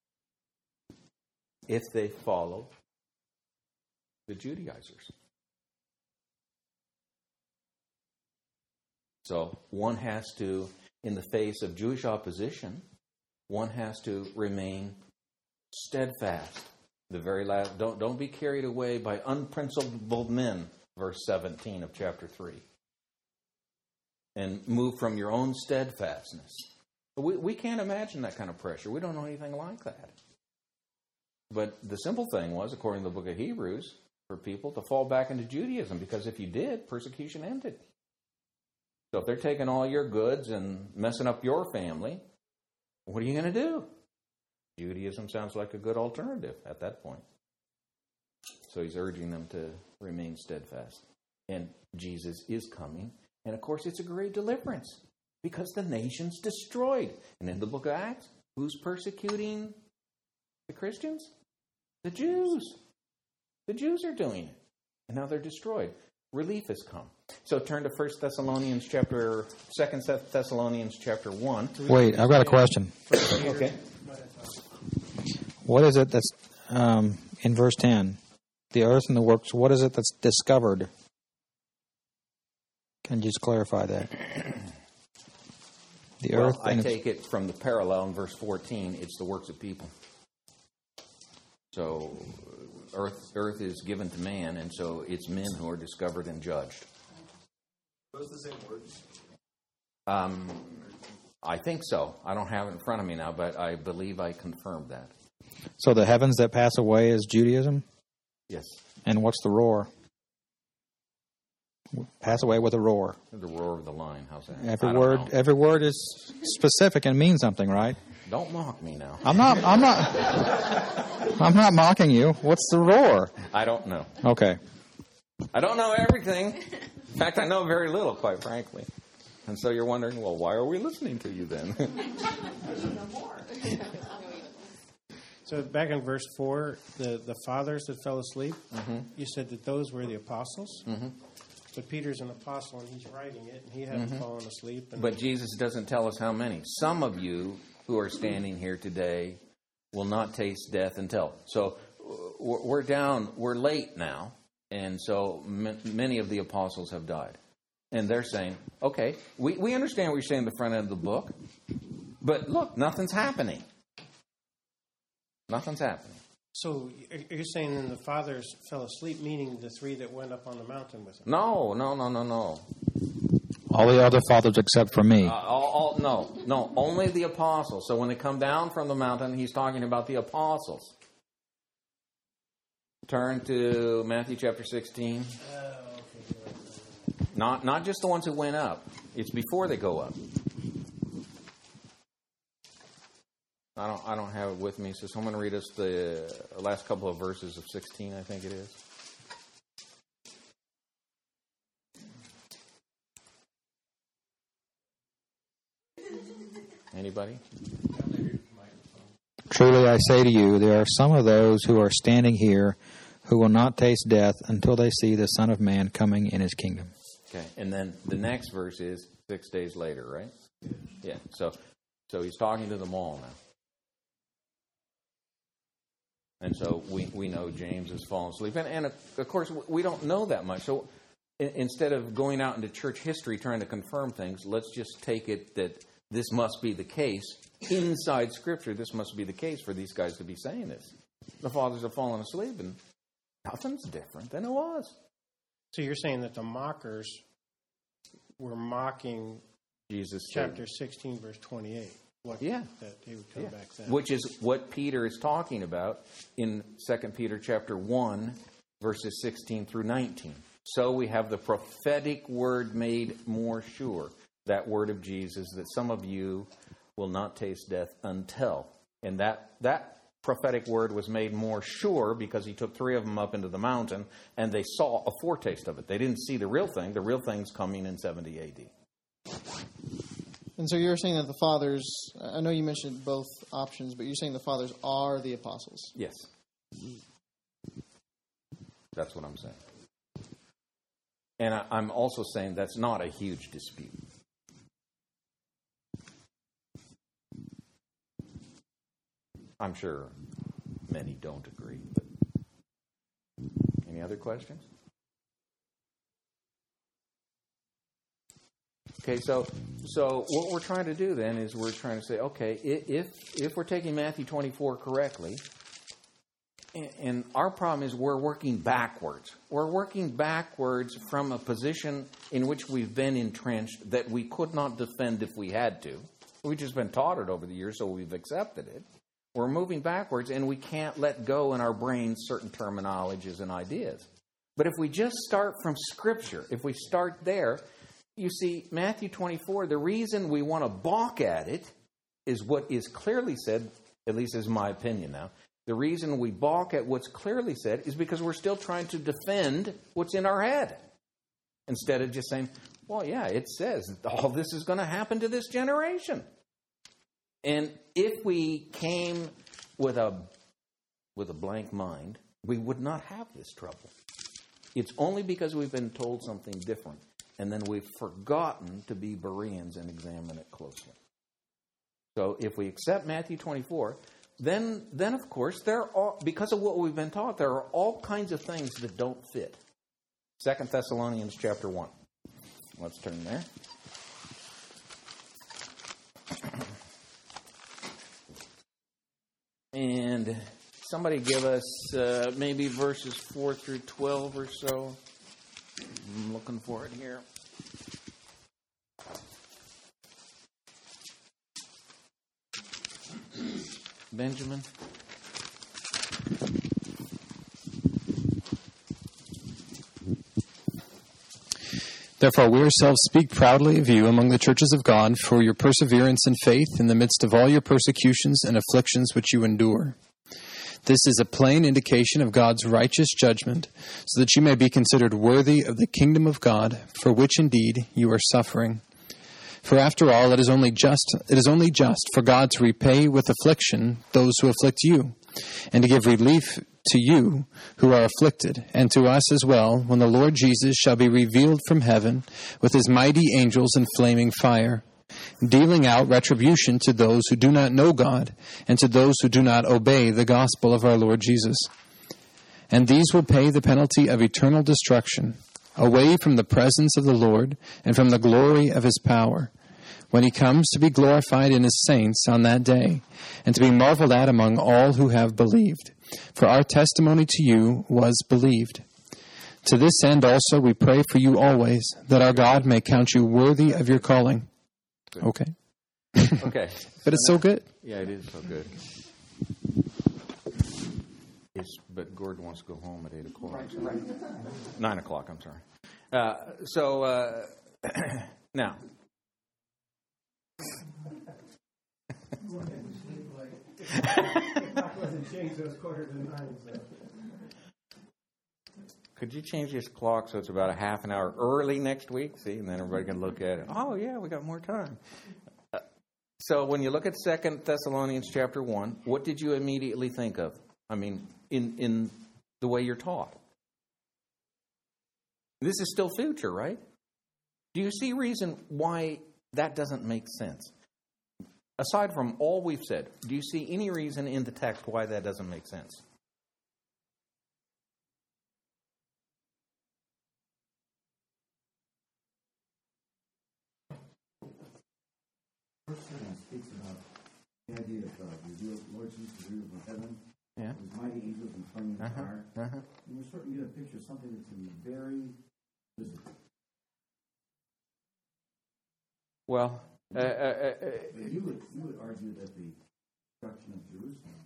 A: if they follow the Judaizers. So one has to, in the face of Jewish opposition, one has to remain steadfast. The very last, don't don't be carried away by unprincipled men, verse seventeen of chapter three. And move from your own steadfastness. We we can't imagine that kind of pressure. We don't know anything like that. But the simple thing was, according to the book of Hebrews, for people to fall back into Judaism, because if you did, persecution ended. So if they're taking all your goods and messing up your family, what are you going to do? Judaism sounds like a good alternative at that point. So he's urging them to remain steadfast. And Jesus is coming. And of course, it's a great deliverance because the nation's destroyed. And in the book of Acts, who's persecuting the Christians? The Jews. The Jews are doing it. And now they're destroyed. Relief has come. So turn to First Thessalonians chapter, Second Thessalonians chapter one.
F: Wait, I've got a question.
A: Okay.
F: What is it that's um, in verse ten? The earth and the works. What is it that's discovered? Can you just clarify that? The
A: Well,
F: earth.
A: I
F: and
A: take it from the parallel in verse fourteen. It's the works of people. So earth, earth is given to man, and so it's men who are discovered and judged.
C: Those the same words?
A: Um, I think so. I don't have it in front of me now, but I believe I confirmed that.
F: So the heavens that pass away is Judaism,
A: Yes,
F: and what's the roar? Pass away with a roar.
A: the roar of the lion. How's that?
F: Every
A: I don't
F: word,
A: know.
F: every word is specific and means something, right?
A: Don't mock me now.
F: I'm not. I'm not. I'm not mocking you. What's the roar?
A: I don't know.
F: Okay.
A: I don't know everything. In fact, I know very little, quite frankly. And so you're wondering, well, why are we listening to you then?
C: So back in verse four, the, the fathers that fell asleep, mm-hmm. you said that those were the apostles. Mm-hmm. But Peter's an apostle, and he's writing it, and he hadn't mm-hmm. fallen asleep. And
A: but Jesus doesn't tell us how many. Some of you who are standing here today will not taste death until. So we're down, we're late now, and so m- many of the apostles have died. And they're saying, okay, we, we understand what you're saying in the front end of the book, but look, nothing's happening. Nothing's happening.
C: So you're saying then the fathers fell asleep, meaning the three that went up on the mountain with him?
A: No, no, no, no, no.
F: All the other fathers except for me.
A: Uh, all, all, no, no, only the apostles. So when they come down from the mountain, he's talking about the apostles. Turn to Matthew chapter sixteen.
C: Uh, okay.
A: Not, not just the ones who went up. It's before they go up. I don't, I don't have it with me. So someone read us the last couple of verses of sixteen, I think it is. Anybody?
F: Truly I say to you, there are some of those who are standing here who will not taste death until they see the Son of Man coming in his kingdom.
A: Okay, and then the next verse is six days later, right? Yeah, so so he's talking to them all now. And so we, we know James has fallen asleep. And, and, of course, we don't know that much. So in, instead of going out into church history trying to confirm things, let's just take it that this must be the case. Inside Scripture, this must be the case for these guys to be saying this. The fathers have fallen asleep, and nothing's different than it was.
C: So you're saying that the mockers were mocking
A: Jesus
C: chapter
A: said,
C: sixteen, verse twenty-eight. What,
A: yeah.
C: That he would come
A: yeah.
C: back then.
A: Which is what Peter is talking about in Second Peter chapter one, verses sixteen through nineteen. So we have the prophetic word made more sure. That word of Jesus, that some of you will not taste death until. And that that prophetic word was made more sure because he took three of them up into the mountain and they saw a foretaste of it. They didn't see the real thing. The real thing's coming in seventy A D.
G: And so you're saying that the fathers, I know you mentioned both options, but you're saying the fathers are the apostles.
A: Yes. That's what I'm saying. And I, I'm also saying that's not a huge dispute. I'm sure many don't agree. But any other questions? Okay, so so what we're trying to do then is we're trying to say, okay, if if we're taking Matthew twenty-four correctly, and our problem is we're working backwards. We're working backwards from a position in which we've been entrenched that we could not defend if we had to. We've just been taught it over the years, so we've accepted it. We're moving backwards, and we can't let go in our brains certain terminologies and ideas. But if we just start from Scripture, if we start there, you see, Matthew twenty-four, the reason we want to balk at it is what is clearly said, at least is my opinion now. The reason we balk at what's clearly said is because we're still trying to defend what's in our head. Instead of just saying, well, yeah, it says all this is going to happen to this generation. And if we came with a with a blank mind, we would not have this trouble. It's only because we've been told something different, and then we've forgotten to be Bereans and examine it closely. So if we accept Matthew twenty-four, then, then of course, there are, because of what we've been taught, there are all kinds of things that don't fit. Second Thessalonians chapter one. Let's turn there. And somebody give us uh, maybe verses four through twelve or so. I'm looking for it here. Benjamin.
H: Therefore, we ourselves speak proudly of you among the churches of God for your perseverance and faith in the midst of all your persecutions and afflictions which you endure. This is a plain indication of God's righteous judgment, so that you may be considered worthy of the kingdom of God, for which indeed you are suffering. For after all, it is only just it is only just for God to repay with affliction those who afflict you, and to give relief to you who are afflicted, and to us as well, when the Lord Jesus shall be revealed from heaven with his mighty angels in flaming fire, dealing out retribution to those who do not know God, and to those who do not obey the gospel of our Lord Jesus. And these will pay the penalty of eternal destruction, away from the presence of the Lord and from the glory of his power, when he comes to be glorified in his saints on that day, and to be marveled at among all who have believed. For our testimony to you was believed. To this end also we pray for you always, that our God may count you worthy of your calling.
A: Good.
H: Okay.
A: Okay.
H: But it's so good.
A: Yeah, it is so good. It's, but Gordon wants to go home at eight o'clock. Right, so. right. Nine o'clock, I'm sorry. Uh, so, uh, now. Could you change this clock so it's about a half an hour early next week? See, and then everybody can look at it. Oh, yeah, we got more time. Uh, so when you look at Second Thessalonians chapter one, what did you immediately think of? I mean, in, in the way you're taught. This is still future, right? Do you see reason why that doesn't make sense? Aside from all we've said, do you see any reason in the text why that doesn't make sense?
I: First sentence speaks about the idea of uh, revealed, Lord Jesus revealed from heaven.
A: Yeah.
I: His mighty angels in flaming
A: Uh-huh.
I: fire.
A: Uh-huh.
I: And we're starting to get a picture of something that's going to be very visible.
A: Well, uh, uh, uh,
I: But you would you would argue that the destruction of Jerusalem.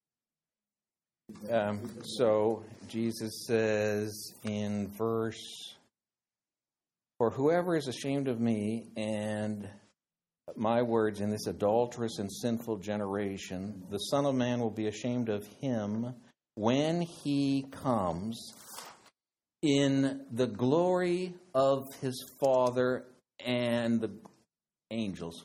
I: is that-
A: um,
I: is that-
A: so Jesus says in verse, "For whoever is ashamed of me and my words, in this adulterous and sinful generation, the Son of Man will be ashamed of him when he comes in the glory of his Father and the angels.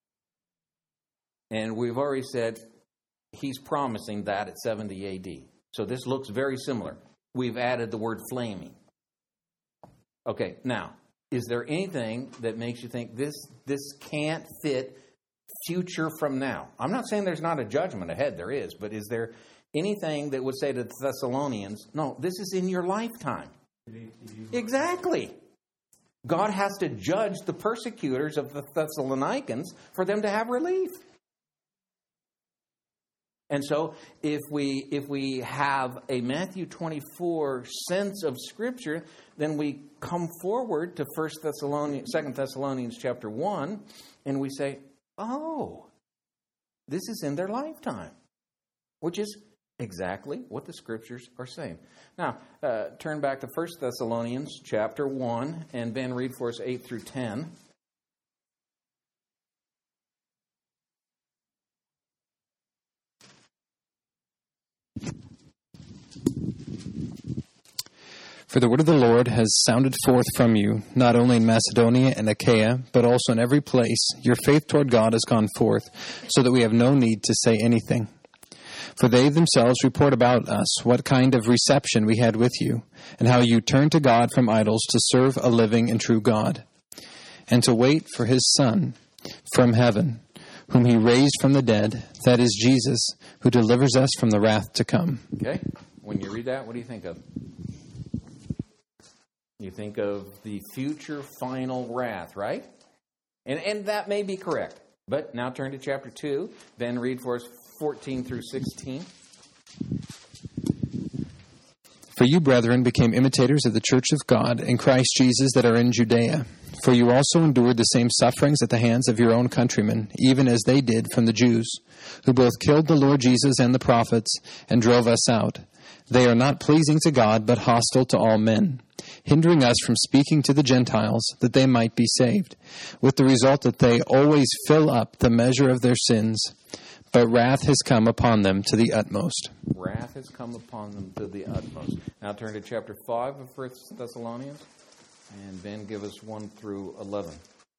A: And we've already said he's promising that at seventy A D. So this looks very similar. We've added the word flaming. Okay, now, is there anything that makes you think this this can't fit future from now? I'm not saying there's not a judgment ahead. There is. But is there anything that would say to the Thessalonians, no, this is in your lifetime? Exactly. God has to judge the persecutors of the Thessalonians for them to have relief. And so if we if we have a Matthew twenty-four sense of Scripture, then we come forward to First Thessalonians, Second Thessalonians chapter one, and we say, oh, this is in their lifetime, which is exactly what the Scriptures are saying. Now, uh, turn back to First Thessalonians chapter one, and Ben, read for us eight through ten.
H: For the word of the Lord has sounded forth from you, not only in Macedonia and Achaia, but also in every place. Your faith toward God has gone forth, so that we have no need to say anything. For they themselves report about us what kind of reception we had with you, and how you turned to God from idols to serve a living and true God, and to wait for his Son from heaven, whom he raised from the dead, that is Jesus, who delivers us from the wrath to come.
A: Okay, when you read that, what do you think of? You think of the future final wrath, right? And and that may be correct. But now turn to chapter two. Then read for us fourteen through sixteen.
H: For you, brethren, became imitators of the church of God in Christ Jesus that are in Judea. For you also endured the same sufferings at the hands of your own countrymen, even as they did from the Jews, who both killed the Lord Jesus and the prophets, and drove us out. They are not pleasing to God, but hostile to all men, hindering us from speaking to the Gentiles, that they might be saved, with the result that they always fill up the measure of their sins. But wrath has come upon them to the utmost.
A: Wrath has come upon them to the utmost. Now turn to chapter five of First Thessalonians, and Ben, give us one through eleven.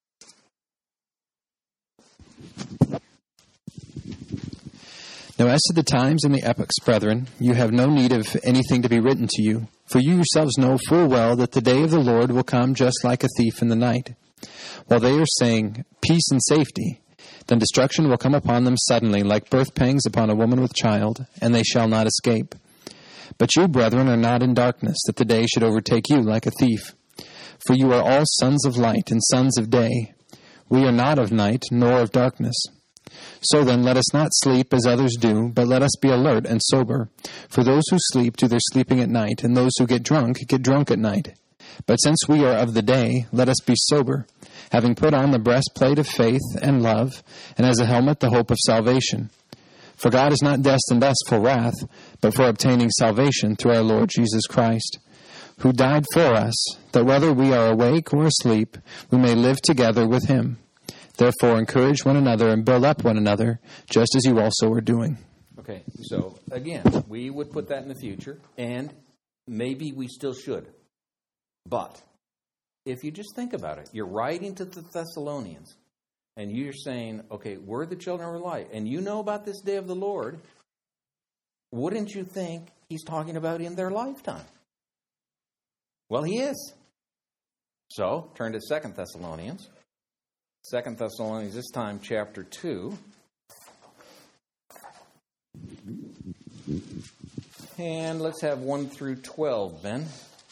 H: Now as to the times and the epochs, brethren, you have no need of anything to be written to you, for you yourselves know full well that the day of the Lord will come just like a thief in the night. While they are saying, peace and safety, then destruction will come upon them suddenly, like birth pangs upon a woman with child, and they shall not escape. But you, brethren, are not in darkness, that the day should overtake you like a thief. For you are all sons of light and sons of day. We are not of night, nor of darkness. So then, let us not sleep as others do, but let us be alert and sober. For those who sleep do their sleeping at night, and those who get drunk get drunk at night. But since we are of the day, let us be sober, having put on the breastplate of faith and love, and as a helmet the hope of salvation. For God has not destined us for wrath, but for obtaining salvation through our Lord Jesus Christ, who died for us, that whether we are awake or asleep, we may live together with him. Therefore, encourage one another and build up one another, just as you also are doing.
A: Okay, so again, we would put that in the future, and maybe we still should. But if you just think about it, you're writing to the Thessalonians, and you're saying, okay, we're the children of light, and you know about this day of the Lord. Wouldn't you think he's talking about in their lifetime? Well, he is. So, turn to Second Thessalonians. Second Thessalonians, this time chapter two. And let's have one through twelve, Ben.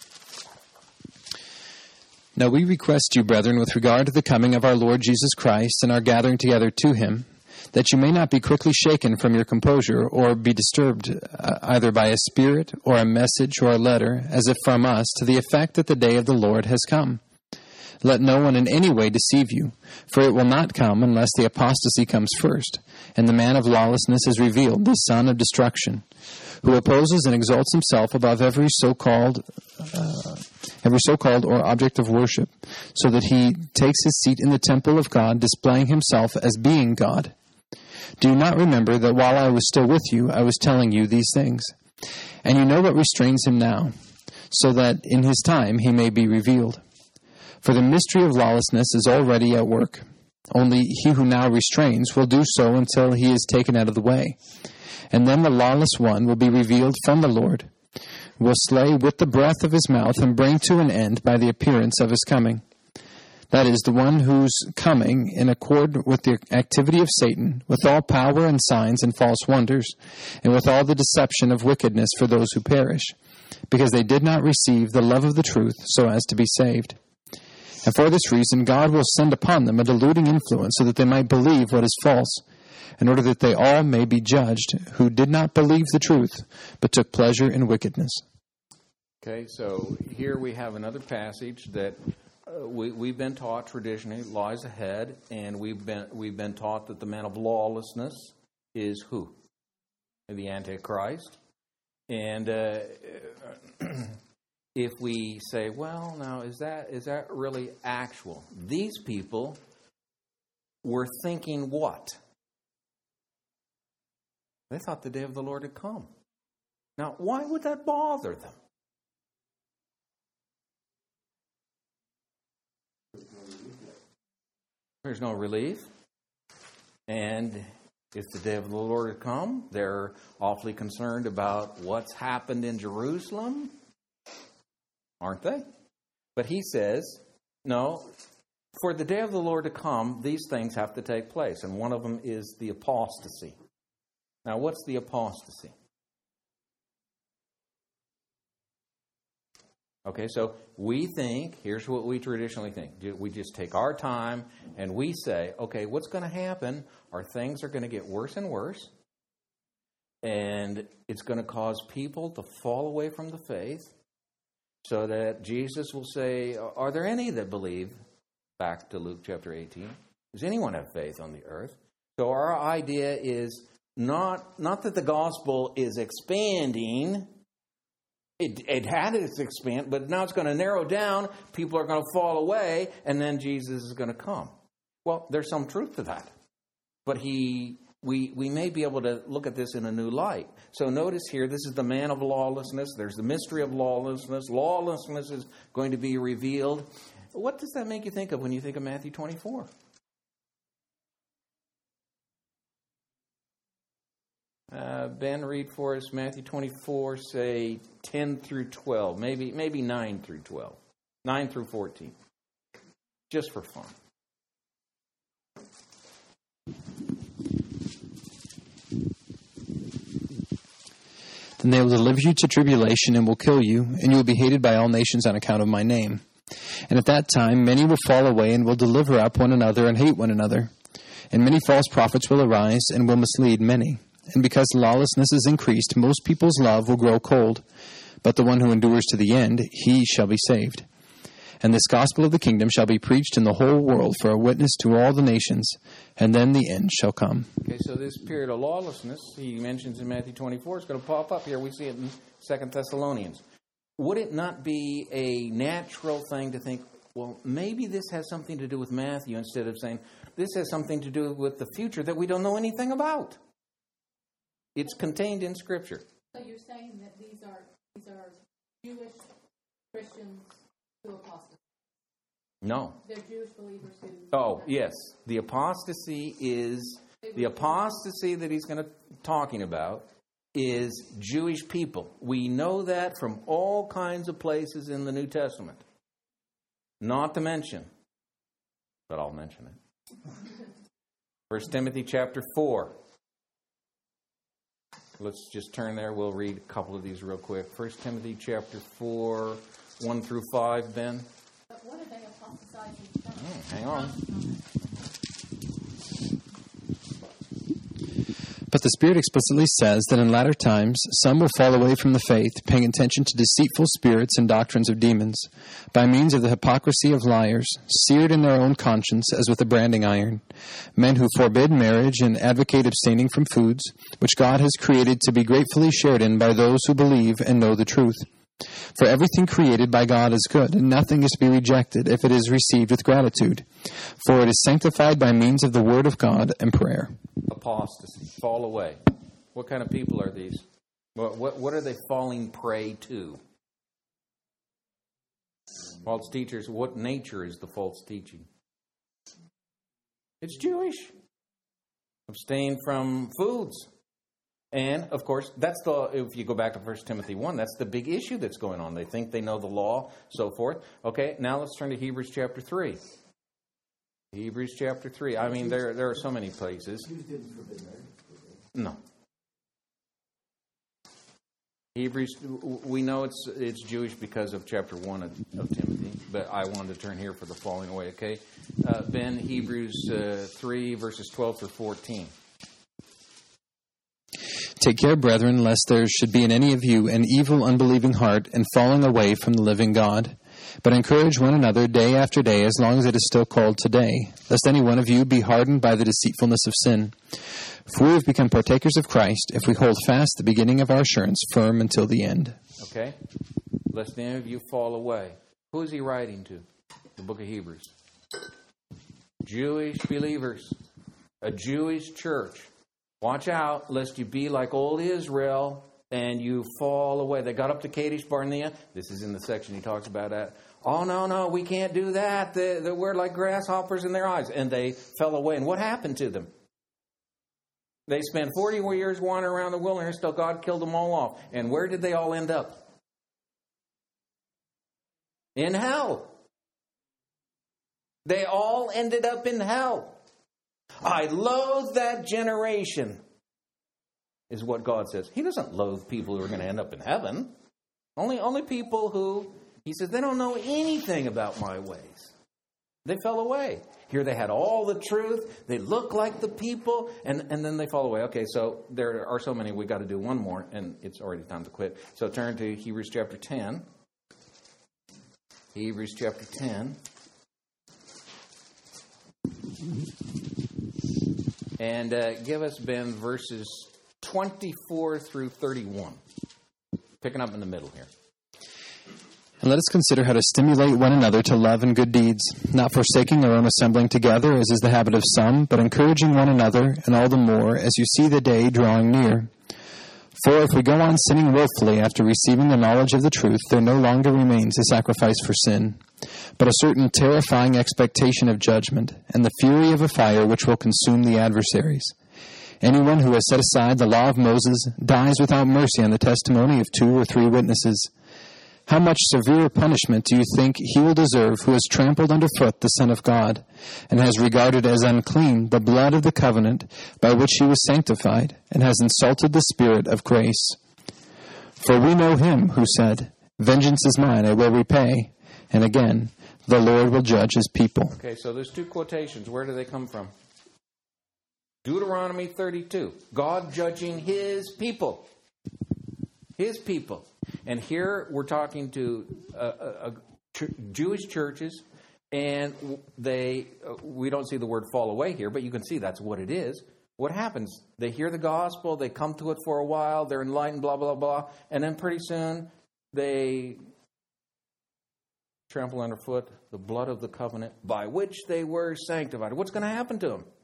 H: Now we request you, brethren, with regard to the coming of our Lord Jesus Christ and our gathering together to him, that you may not be quickly shaken from your composure or be disturbed uh, either by a spirit or a message or a letter, as if from us, to the effect that the day of the Lord has come. Let no one in any way deceive you, for it will not come unless the apostasy comes first, and the man of lawlessness is revealed, the son of destruction, who opposes and exalts himself above every so-called uh, every so-called or object of worship, so that he takes his seat in the temple of God, displaying himself as being God. Do you not remember that while I was still with you, I was telling you these things? And you know what restrains him now, so that in his time he may be revealed. For the mystery of lawlessness is already at work. Only he who now restrains will do so until he is taken out of the way. And then the lawless one will be revealed from the Lord, will slay with the breath of his mouth and bring to an end by the appearance of his coming. That is, the one whose coming, in accord with the activity of Satan, with all power and signs and false wonders, and with all the deception of wickedness for those who perish, because they did not receive the love of the truth so as to be saved. And for this reason, God will send upon them a deluding influence so that they might believe what is false, in order that they all may be judged who did not believe the truth, but took pleasure in wickedness.
A: Okay, so here we have another passage that uh, we, we've been taught traditionally lies ahead, and we've been we've been taught that the man of lawlessness is who? The Antichrist. And uh, if we say, well, now, is that is that really actual? These people were thinking what? They thought the day of the Lord had come. Now, why would that bother them? There's no relief. And if the day of the Lord had come, they're awfully concerned about what's happened in Jerusalem. Aren't they? But he says, no, for the day of the Lord to come, these things have to take place. And one of them is the apostasy. Now, what's the apostasy? Okay, so we think, here's what we traditionally think. We just take our time and we say, okay, what's going to happen are things are going to get worse and worse. And it's going to cause people to fall away from the faith. So that Jesus will say, are there any that believe? Back to Luke chapter eighteen. Does anyone have faith on the earth? So our idea is not, not that the gospel is expanding. It, it had its expand, but now it's going to narrow down. People are going to fall away, and then Jesus is going to come. Well, there's some truth to that. But he... We we may be able to look at this in a new light. So notice here, this is the man of lawlessness. There's the mystery of lawlessness. Lawlessness is going to be revealed. What does that make you think of when you think of Matthew twenty-four? Uh, Ben, read for us Matthew twenty-four, say ten through twelve. Maybe, maybe nine through twelve. nine through fourteen. Just for fun.
H: Then they will deliver you to tribulation and will kill you, and you will be hated by all nations on account of my name. And at that time many will fall away and will deliver up one another and hate one another. And many false prophets will arise and will mislead many. And because lawlessness is increased, most people's love will grow cold. But the one who endures to the end, he shall be saved. And this gospel of the kingdom shall be preached in the whole world for a witness to all the nations, and then the end shall come.
A: Okay, so this period of lawlessness, he mentions in Matthew twenty-four, is going to pop up here. We see it in Second Thessalonians. Would it not be a natural thing to think, well, maybe this has something to do with Matthew, instead of saying, this has something to do with the future that we don't know anything about? It's contained in Scripture.
E: So you're saying that these are these are Jewish Christians who apostate?
A: No.
E: They're Jewish believers who...
A: Oh, yes. The apostasy is... The apostasy that he's going to talking about is Jewish people. We know that from all kinds of places in the New Testament. Not to mention, but I'll mention it. First Timothy chapter four. Let's just turn there. We'll read a couple of these real quick. First Timothy chapter four, one through five, Ben.
E: But what are they apostatizing from?
A: Oh, hang on.
H: But the Spirit explicitly says that in latter times some will fall away from the faith, paying attention to deceitful spirits and doctrines of demons, by means of the hypocrisy of liars, seared in their own conscience as with a branding iron, men who forbid marriage and advocate abstaining from foods, which God has created to be gratefully shared in by those who believe and know the truth. For everything created by God is good, and nothing is to be rejected if it is received with gratitude. For it is sanctified by means of the word of God and prayer.
A: Apostasy, fall away. What kind of people are these? What, what, what are they falling prey to? False teachers. What nature is the false teaching? It's Jewish. Abstain from foods. And, of course, that's the, if you go back to First Timothy one, that's the big issue that's going on. They think they know the law, so forth. Okay, now let's turn to Hebrews chapter three. Hebrews chapter three. I mean, there there are so many places. No. Hebrews, we know it's it's Jewish because of chapter one of, of Timothy, but I wanted to turn here for the falling away, okay? Uh, Ben, Hebrews uh, three, verses twelve through fourteen.
H: Take care, brethren, lest there should be in any of you an evil, unbelieving heart and falling away from the living God. But encourage one another day after day, as long as it is still called today, lest any one of you be hardened by the deceitfulness of sin. For we have become partakers of Christ, if we hold fast the beginning of our assurance firm until the end.
A: Okay? Lest any of you fall away. Who is he writing to? The book of Hebrews. Jewish believers. A Jewish church. Watch out, lest you be like old Israel and you fall away. They got up to Kadesh Barnea. This is in the section he talks about that. Oh, no, no, we can't do that. They, they were like grasshoppers in their eyes. And they fell away. And what happened to them? They spent forty years wandering around the wilderness till God killed them all off. And where did they all end up? In hell. They all ended up in hell. I loathe that generation, is what God says. He doesn't loathe people who are going to end up in heaven. Only, only people who, he says, they don't know anything about my ways. They fell away. Here they had all the truth. They look like the people, and, and then they fall away. Okay, so there are so many. We've got to do one more, and it's already time to quit. So turn to Hebrews chapter ten. Hebrews chapter ten. And uh, give us, Ben, verses twenty-four through thirty-one. Picking up in the middle here.
H: And let us consider how to stimulate one another to love and good deeds, not forsaking our own assembling together, as is the habit of some, but encouraging one another, and all the more, as you see the day drawing near. For if we go on sinning willfully after receiving the knowledge of the truth, there no longer remains a sacrifice for sin, but a certain terrifying expectation of judgment, and the fury of a fire which will consume the adversaries. Anyone who has set aside the law of Moses dies without mercy on the testimony of two or three witnesses. How much severer punishment do you think he will deserve who has trampled underfoot the Son of God, and has regarded as unclean the blood of the covenant by which he was sanctified, and has insulted the Spirit of grace? For we know him who said, "Vengeance is mine, I will repay." And again, the Lord will judge his people.
A: Okay, so there's two quotations. Where do they come from? Deuteronomy thirty-two. God judging his people. His people. And here we're talking to uh, uh, ch- Jewish churches, and they uh, we don't see the word fall away here, but you can see that's what it is. What happens? They hear the gospel, they come to it for a while, they're enlightened, blah, blah, blah, and then pretty soon they trample underfoot the blood of the covenant by which they were sanctified. What's going to happen to them?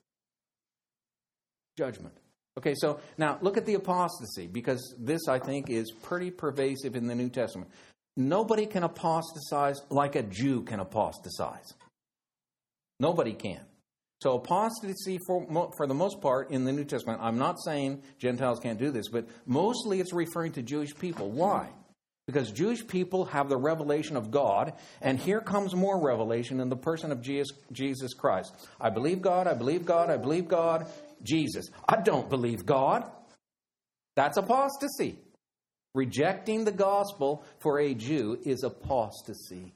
A: Judgment. Okay, so now look at the apostasy, because this, I think, is pretty pervasive in the New Testament. Nobody can apostatize like a Jew can apostatize. Nobody can. So apostasy, for, for the most part, in the New Testament, I'm not saying Gentiles can't do this, but mostly it's referring to Jewish people. Why? Because Jewish people have the revelation of God, and here comes more revelation in the person of Jesus, Jesus Christ. I believe God, I believe God, I believe God. Jesus. I don't believe God. That's apostasy. Rejecting the gospel for a Jew is apostasy.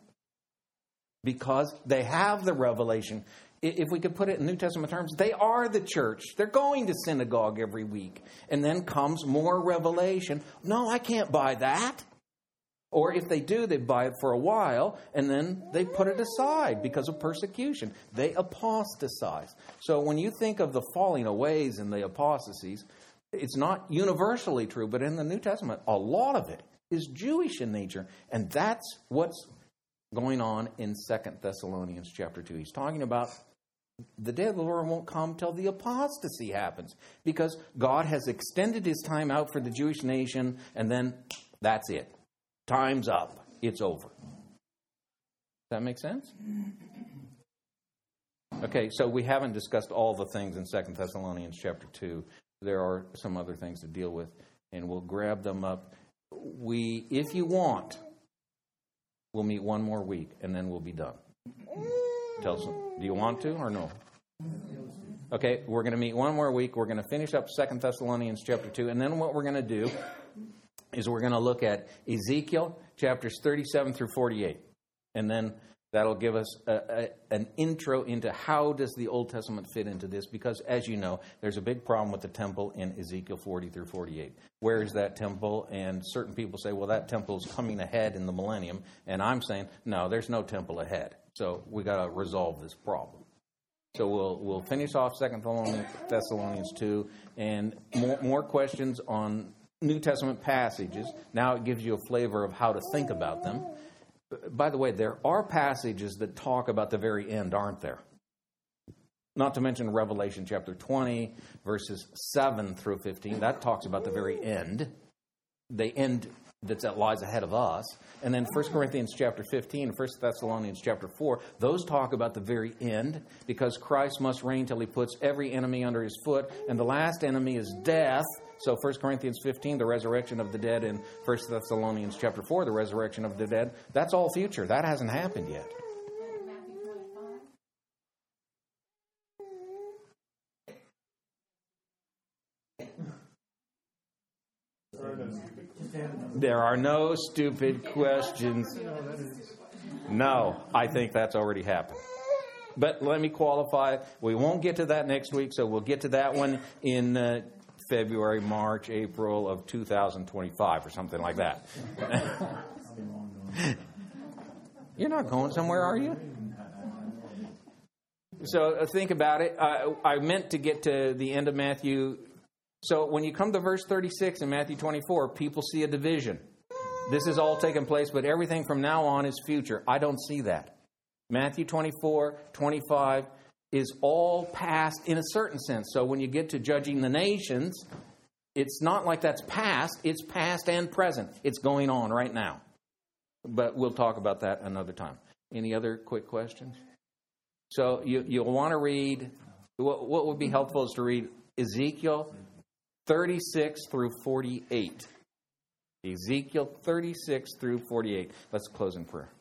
A: Because they have the revelation. If we could put it in New Testament terms, they are the church. They're going to synagogue every week. And then comes more revelation. No, I can't buy that. Or if they do, they buy it for a while, and then they put it aside because of persecution. They apostatize. So when you think of the falling aways and the apostasies, it's not universally true, but in the New Testament, a lot of it is Jewish in nature. And that's what's going on in Second Thessalonians chapter two. He's talking about the day of the Lord won't come till the apostasy happens, because God has extended his time out for the Jewish nation, and then that's it. Time's up. It's over. Does that make sense? Okay, so we haven't discussed all the things in Second Thessalonians chapter two. There are some other things to deal with, and we'll grab them up. We, if you want, we'll meet one more week, and then we'll be done. Tell us, do you want to or no? Okay, we're going to meet one more week. We're going to finish up Second Thessalonians chapter two, and then what we're going to do is we're going to look at Ezekiel chapters thirty-seven through forty-eight, and then that'll give us a, a, an intro into how does the Old Testament fit into this, because as you know, there's a big problem with the temple in Ezekiel forty through forty-eight. Where is that temple? And certain people say, well, that temple is coming ahead in the millennium, and I'm saying, no, there's no temple ahead. So we got to resolve this problem. So we'll we'll finish off Second Thessalonians two, and more, more questions on New Testament passages. Now it gives you a flavor of how to think about them. By the way, there are passages that talk about the very end, aren't there? Not to mention Revelation chapter twenty, verses seven through fifteen. That talks about the very end. The end that lies ahead of us. And then First Corinthians chapter fifteen and First Thessalonians chapter four, those talk about the very end, because Christ must reign till he puts every enemy under his foot, and the last enemy is death. So First Corinthians fifteen, the resurrection of the dead, and First Thessalonians chapter four, the resurrection of the dead, that's all future. That hasn't happened yet. There are no stupid questions. No, I think that's already happened. But let me qualify. We won't get to that next week, so we'll get to that one in uh, February, March, April of two thousand twenty-five or something like that. You're not going somewhere, are you? So uh, think about it. Uh, I meant to get to the end of Matthew. So when you come to verse thirty-six in Matthew twenty-four, people see a division. This is all taking place, but everything from now on is future. I don't see that. Matthew twenty-four, twenty-five is all past in a certain sense. So when you get to judging the nations, it's not like that's past. It's past and present. It's going on right now. But we'll talk about that another time. Any other quick questions? So you, you'll want to read, what, what would be helpful is to read Ezekiel thirty-six through forty-eight. Ezekiel thirty-six through forty-eight. Let's close in prayer.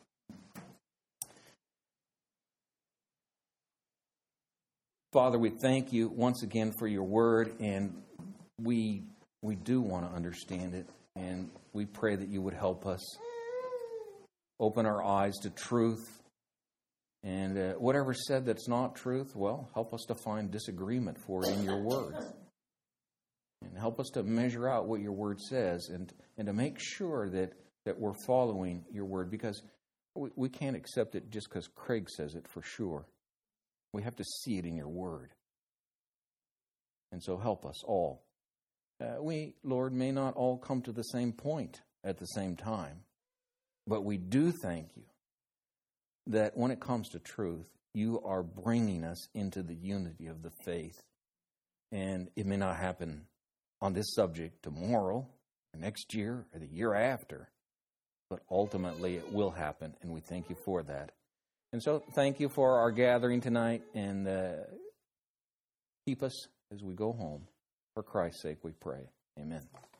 A: Father, we thank you once again for your word, and we we do want to understand it, and we pray that you would help us open our eyes to truth, and uh, whatever's said that's not truth, well, help us to find disagreement for it in your word. And help us to measure out what your word says, and, and to make sure that, that we're following your word, because we, we can't accept it just because Craig says it for sure. We have to see it in your word. And so help us all. Uh, we, Lord, may not all come to the same point at the same time, but we do thank you that when it comes to truth, you are bringing us into the unity of the faith. And it may not happen on this subject tomorrow, or next year, or the year after, but ultimately it will happen, and we thank you for that. And so thank you for our gathering tonight, and uh, keep us as we go home. For Christ's sake we pray. Amen.